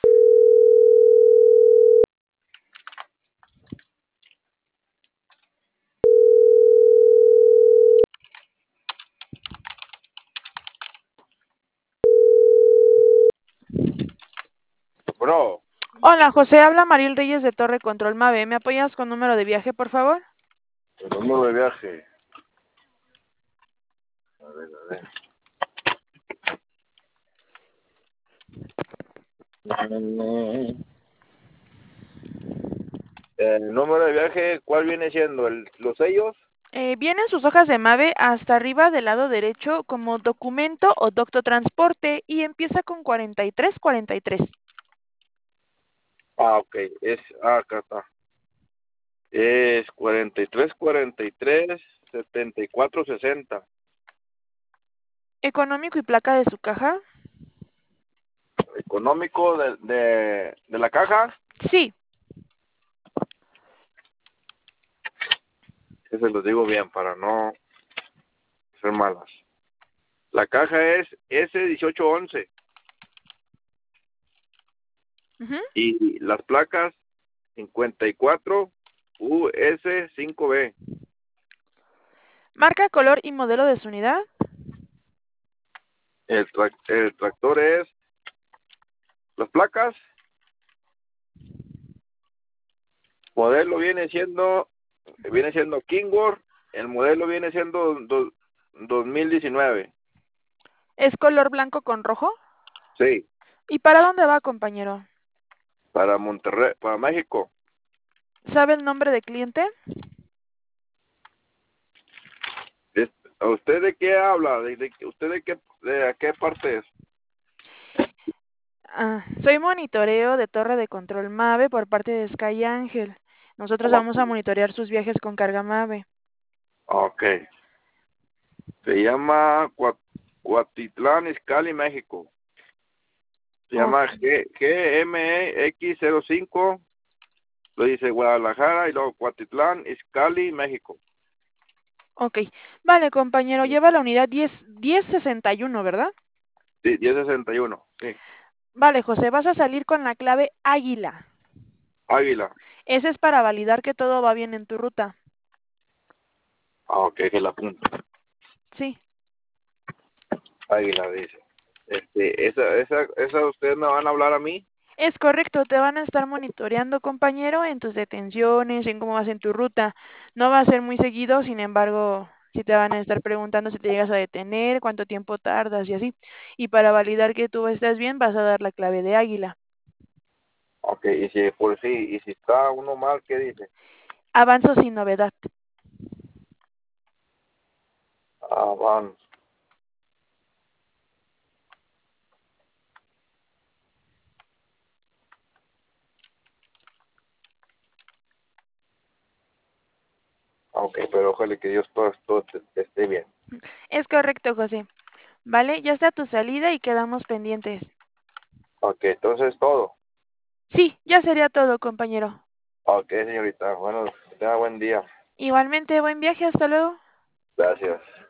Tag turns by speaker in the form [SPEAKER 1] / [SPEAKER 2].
[SPEAKER 1] Bro,
[SPEAKER 2] Hola, José, habla Mariel Reyes de Torre Control Mave. ¿Me apoyas con número de viaje, por favor?
[SPEAKER 1] el número de viaje. A ver. El número de viaje, ¿cuál viene siendo? ¿Los sellos?
[SPEAKER 2] Vienen sus hojas de Mave hasta arriba del lado derecho como documento o doctotransporte y empieza con 4343.
[SPEAKER 1] Ah, ok. Acá está. Es 43, 74, 60.
[SPEAKER 2] Económico y placa de su caja.
[SPEAKER 1] Económico de la caja.
[SPEAKER 2] Sí,
[SPEAKER 1] Que se los digo bien para no ser malas. La caja es S1811
[SPEAKER 2] ujú.
[SPEAKER 1] y las placas 54 US5B.
[SPEAKER 2] Marca, color y modelo de su unidad.
[SPEAKER 1] El tractor es las placas. Modelo viene siendo Kingworth. El modelo viene siendo 2019.
[SPEAKER 2] Es color blanco con rojo.
[SPEAKER 1] Sí,
[SPEAKER 2] ¿Y para dónde va, compañero?
[SPEAKER 1] para Monterrey, para México.
[SPEAKER 2] ¿Sabe el nombre de cliente?
[SPEAKER 1] Es- ¿A usted de qué habla? ¿Usted de qué parte es?
[SPEAKER 2] Soy monitoreo de Torre de Control Mave por parte de Sky Ángel. Nosotros
[SPEAKER 1] Oh,
[SPEAKER 2] vamos a monitorear sus viajes con carga Mave.
[SPEAKER 1] ok. Se llma Cuatitlán, Izcalli, México. Se llama
[SPEAKER 2] Ok.
[SPEAKER 1] GMX05. Lo dice Guadalajara y luego Cuatitlán, Izcalli, México.
[SPEAKER 2] Ok, vale, compañero, lleva la unidad 1061, ¿verdad?
[SPEAKER 1] Sí, 1061. Sí.
[SPEAKER 2] Vale, José, vas a salir con la clave Águila.
[SPEAKER 1] Águila.
[SPEAKER 2] Ese es para validar que todo va bien en tu ruta.
[SPEAKER 1] Ah, ok, que la apunto.
[SPEAKER 2] Sí,
[SPEAKER 1] Águila dice. Esa ustedes me van a hablar a mí.
[SPEAKER 2] es correcto, te van a estar monitoreando, compañero, en tus detenciones, en cómo vas en tu ruta. No va a ser muy seguido, sin embargo, sí te van a estar preguntando si te llegas a detener, cuánto tiempo tardas y así. Y para validar que tú estás bien, vas a dar la clave de Águila.
[SPEAKER 1] Ok, y si está uno mal, ¿qué dice?
[SPEAKER 2] Avanzo sin novedad.
[SPEAKER 1] Ah, van. Ok, pero ojalá que Dios todo esté bien.
[SPEAKER 2] Es correcto, José. Vale, ya está tu salida y quedamos pendientes.
[SPEAKER 1] Ok, entonces todo.
[SPEAKER 2] Sí, ya sería todo, compañero.
[SPEAKER 1] Ok, señorita. Bueno, que tenga buen día.
[SPEAKER 2] Igualmente, buen viaje, hasta luego.
[SPEAKER 1] Gracias.